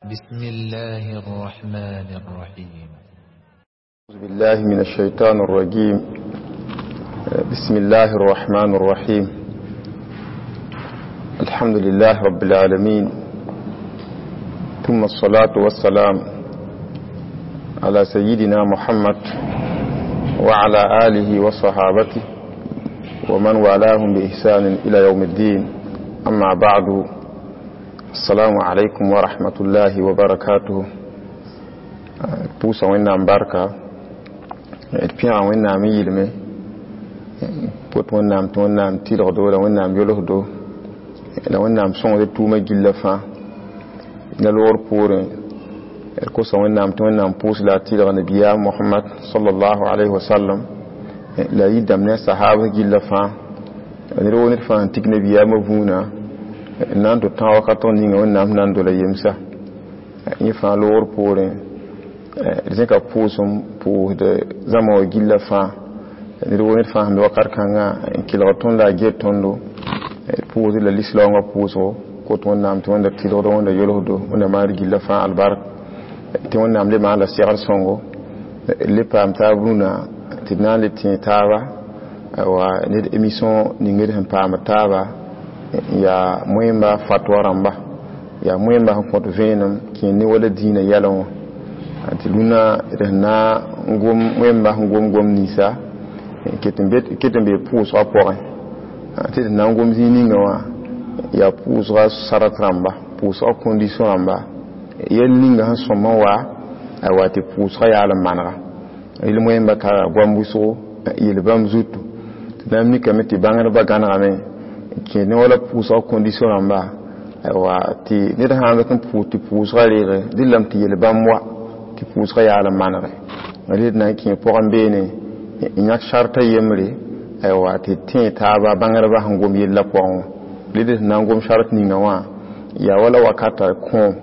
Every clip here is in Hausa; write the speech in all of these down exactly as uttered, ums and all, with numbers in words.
بسم الله الرحمن الرحيم. أعوذ بالله من الشيطان الرجيم. بسم الله الرحمن الرحيم. الحمد لله رب العالمين، ثم الصلاة والسلام على سيدنا محمد وعلى آله وصحابته ومن والاهم بإحسان إلى يوم الدين. أما بعد، السلام عليكم ورحمة الله وبركاته. بوسا وينا مباركة اتبيع وينا ميلمي بوت وينا متونا متيلغ دو لوينا ميوله دو لوينا مصنع دي توما جلفا نلور بوري الكوسا وينا متونا مبوس لا تيلغ نبيا محمد صلى الله عليه وسلم لا يدام ناس صحابة جلفا نلو نرفا انتك نبيا مبونا nando tan wakato ninga wonnam nando la yemsa ni fa lor pour eh zeka pusum pour de zamo gilla fa ni do woni fa mi wakar kanga kilo ton la getondo pour la lislonga puso ko ton nam to wonda tilo do wonda yolodo wonda mar gilla fa albar te wonnam le ma la sigal songo le pam tabuna tinale tin tawa wa ni émission ni ngir han pam tawa ya mwemba fatwa ramba ya mwemba hankot venum ki ni wala dina yalon ati luna rena ngom mwemba ngom ngom nisa ketembe ketembe pous rapport ati na ngom zini ngawa ya pous ra sarat ramba pous a condition ramba yelinga han soma wa awati pous ra yala manara il mwemba ka gwambuso il bamzutu namni kameti bangana bagana rame ki ne wala pousa condition amba wa ti ne da hanga kan pouti pousa rere dilam ti yele bamwa ti pousa ya la manare ali na ki po ambe ne inyak sharta yemre wa ti tin ta ba bangara ba hangom yella ko lidi na ngom shart ni ngawa ya wala wakata ko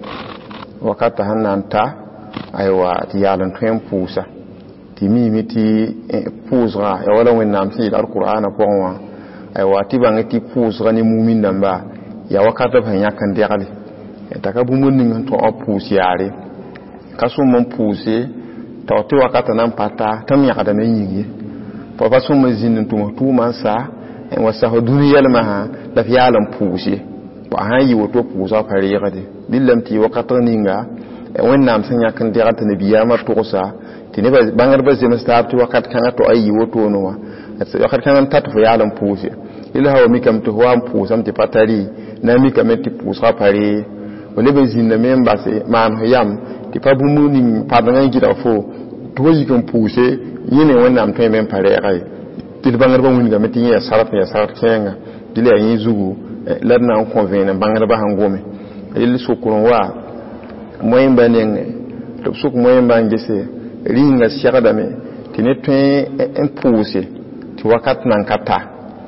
wakata hananta aywa ti yalan tren pousa ti mi miti pousa ya wala wennam ti alqur'ana ko wa ay wati bangi ti pous rani mumin namba ya wakata fa nyakan diali taka bu mun ning to opous yare kaso mon pousé to to wakata nan pata tam ya kada men yigi po ba so mazin to to man sa en wasa hoduni yalma ha da fiyalan pousé ba han yi woto pousa fare yade dillam ti wakata ninga en wonnam san yakan diata ne biya ma to sa tini ba bangar ba zema sta to wakat kan to ayi woto no wa wakat kan tatu fa yalan pousé ila hawa mikam to wa pousa mti patari na mikam ti pousa pare wole be zinna memba se man yam ti pa bumuni padanga gida fo to yi kan pousé yene wonnam to men pare ai ti bangar ba mun ga meti ya sarat ya sarat kenga dile yin zugu ladna on convene bangar ba hangome il sukurun wa moyimba nenge to suk moyimba ngese ringa siagada me ti ne to en pousé ti wakat nan kata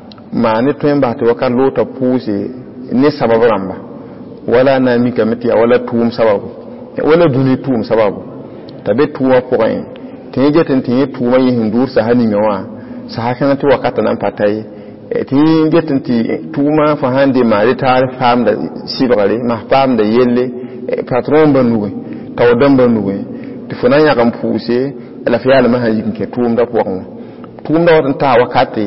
ma ne to ba ti wakat lota pousé ne sababu ramba wala na mi kamati wala tuum sababu wala duni tuum sababu tabe tuwa point tin jeten tin tuuma yi hindur sa hani ngawa sa hakan ti wakata nan patai tin jeten ti tuuma fa hande ma ri tar fam da sibare ma fam da yelle patron banuwe tawdan banuwe ti funa ya kan pousé la fiala ma hayi ke tuum da point tuum da watan ta wakati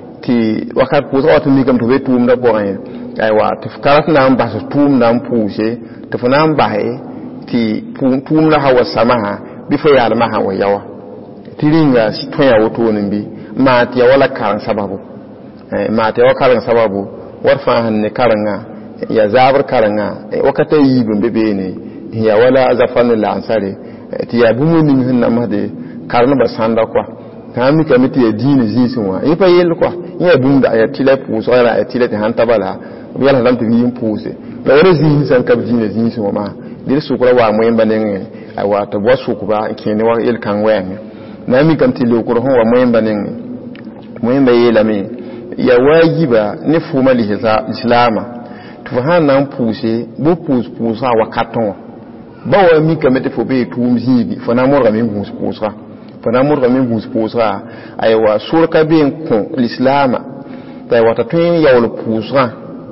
ti wakat pousa watan mi kam to be tuum da point aywa ti karat nam ba so tuum nam pousé to funa ba he ti tuum la hawa samaha bi fa yala ma hawa yawa tiringa sitoya woto nimbi ma ti wala karan sababu eh ma ti wala karan sababu warfa hanne karanga ya zabar karanga wakata yi bumbe be ne ya wala azafan la ansare ti ya bumu ni hinna made karna ba sanda kwa kami kamiti ya dini zinsinwa ifa yel kwa ya bunda ya tile pousa ya tile te hanta bala yala lam ti yin pouse la wala zinsan kab dini zinsinwa ma dir sukura wa moyen banen ay wa to bo sukuba kene wa el kan wen na mi kam ti le ko ho wa moyen banen moyen ba yela me ya wajiba ne fuma li islama to fa nan pouse bo pousse pousa wa katon ba wa mi kam te fo be tum zibi fo na mo ga mi pousse pousa fo na mo ga mi pousse pousa ay wa surka be ko l'islama tay wa ta tun ya wala pousa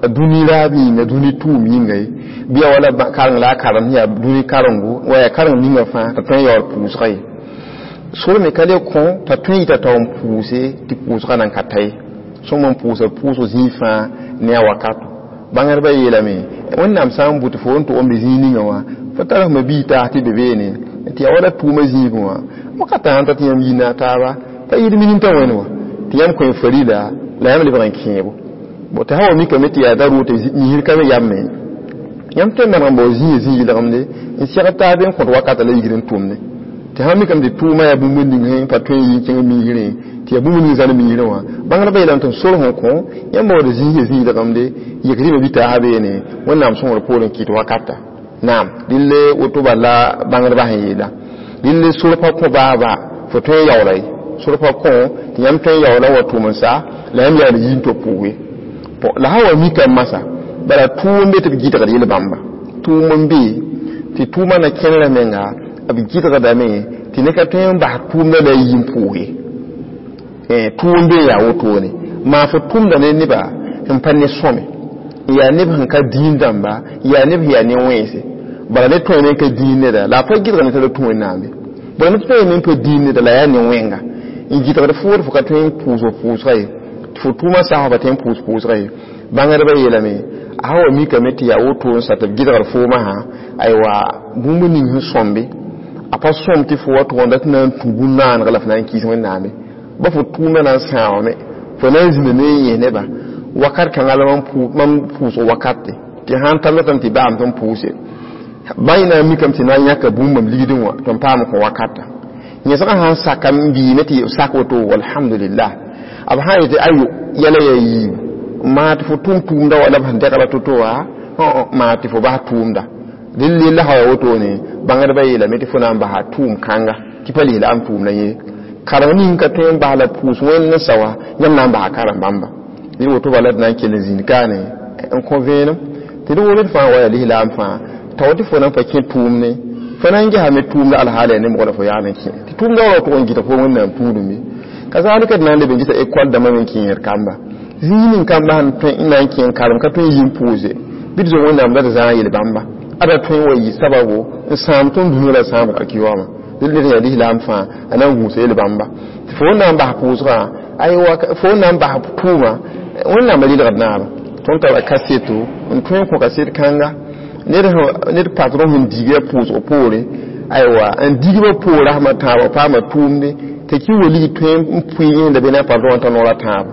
duni rabi na duni tu mi ngai biya wala ba karang la karam ya duni karangu waya karang mi fa ta tan yor pusai sur me kale ko ta tui ta tom puse ti pusa nan katai so mon pusa puso zifa ne wakatu bangar ba yela me wannan sam butu fo on to on bizini ngawa fatara ma bita ti bebe ne ti wala tu ma ziwa wakata anta ti yam yina ta ba ta yidi minin ta wenwa ti yam ko farida la yam le ban kiyebo bota hawa mi kameti ya daru te ni hirka me yamme yam te na mbo zi zi la ngamde in siata ben ko wakata la yigiren tumne te ha mi kam de tuma ya bumu ni ngi patwe yi kin mi yire te bumu ni zan mi yire wa bangala bay lan ton solo hon ko yam bo de zi zi la ngamde yigri me bita ha be ne wannan son reportin ki to wakata nam dille otoba la bangala ba hayida dille solo pa ko baba foto yawrai solo pa ko yam te yawla wato mun sa la yam ya yin to puwe la hawa mi kan masa bara tuumbe te gita ga yele bamba tuumbe ti tuuma na kenra menga abi gita ga dame ti ne ka tem ba tuumna da yin puwe eh tuumbe ya woto ne ma fa tuumda ne ni ba kan panne some ya ne ban ka din damba ya ne ya ne wese bara ne to ne ka din ne da la fa gita ne ta tuumna nambe bara ne to ne ko din ne da la ya ne wenga in gita ga fu fu ka tem puzo puzo ai futuma sahaba tem pus pus rai bangar ba yela me hawa mi kameti ya woto sa ta gidar foma ha aiwa bumuni hin sombe apa somti fo wato wanda tana tubuna na galaf nan kisi wannan me ba futuma na sawo me fo nan zine ne ye ne ba wakar kan alaman pu man puso wakate ti han talatan ti ba am ton puse bayina mi kamti na yaka bumam ligidin wa ton pam ko wakata nya saka han sakam bi meti sakwato walhamdulillah ab hayde ayu yala yayi ma ti fo tum tum da wala ban dekala totowa o ma ti fo ba tum da dilli la hawa woto ne bangar bayi la meti fo nan ba ha tum kanga ti pali la am tum na ye karani ka tem ba la pus wen na sawa nyam nan ba karam bamba ni woto bala nan ke le zinkane en convenam ti do wala fa wala li la am fa tawti fo nan fa ke tum ne fa nan ga ha me tum da al hale ne mo ko fa yana ki ti tum da woto on gita fo wannan tudumi kazalika nan da bingita equal da mamin kin yar kamba zinin kamba han to ina kin karam ka to yin pose bidzo wannan da za yi bamba ada to yi sababu sam ton dunula sam akiwama dilli ya dihi lamfa anan gusa yi bamba fo nan ba pose aiwa fo nan ba tuma wannan mali da na ba ton ta kaseto on to ko kaset kanga ne da ne da patron hin diga pose opore aiwa an diga pore rahmata ba fa ma tumne te ki woli twen puyin da bena pardon ta nora tab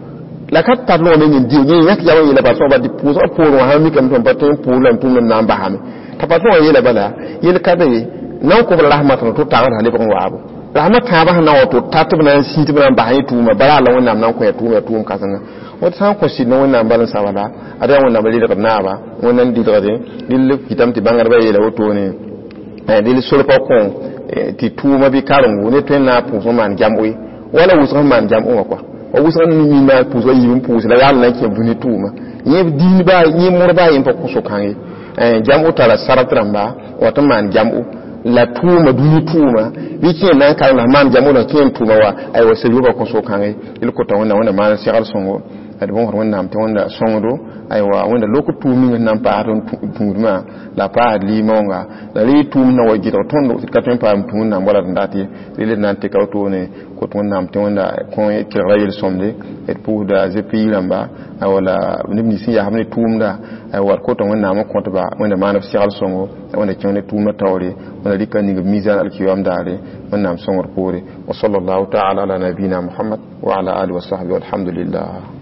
la kat pardon ne ndi ni yak yawo yele ba so ba di puso poro ha mi kam ton patin pulan tun nan ba ha mi ta pardon yele bala yele kada yi nan ko rahmatan to ta ha le ba wa abu rahmata ba na wato ta tubna si tubna ba ha tu ma bala la wannan nan ko ya tu ya tu ka sanga wata san ko shi na wannan balan sawala ada wannan bali da na ba wannan di da dillu kitam ti bangar ba yele wato ne eh dillu sulfa ko ti tuma bi karangu ne to na puso man jamwe wala wuso man jamu kwa o wuso ni na puso yi puso la yalla ke buni tuma ye din ba ye murba yin fa kuso kan eh jamu tara saratramba wato man jamu la tuma duni tuma bi ke nan kan la man jamu la ke tuma wa ai wasu ba kuso kan il ko ta wannan wannan man sigal songo adi bon wannan am ta wanda songo aiwa wanda lokutu min nan pa ton tuma la pa li monga la li tum na wajiro tondo ka ton pa tum na wala ndati le nan te kawto ne ko ton nam te wanda ko ke rayel somde et pour da zepi lamba wala ni si ya hamne tum da aiwa ko ton wannan ma ko ba wanda manaf sigal songo wanda ke wanda tum na tawre wanda dikkan ni mizan al-qiyam dare wannan songo pore wa sallallahu ta'ala ala nabina muhammad wa ala alihi wa sahbihi walhamdulillah.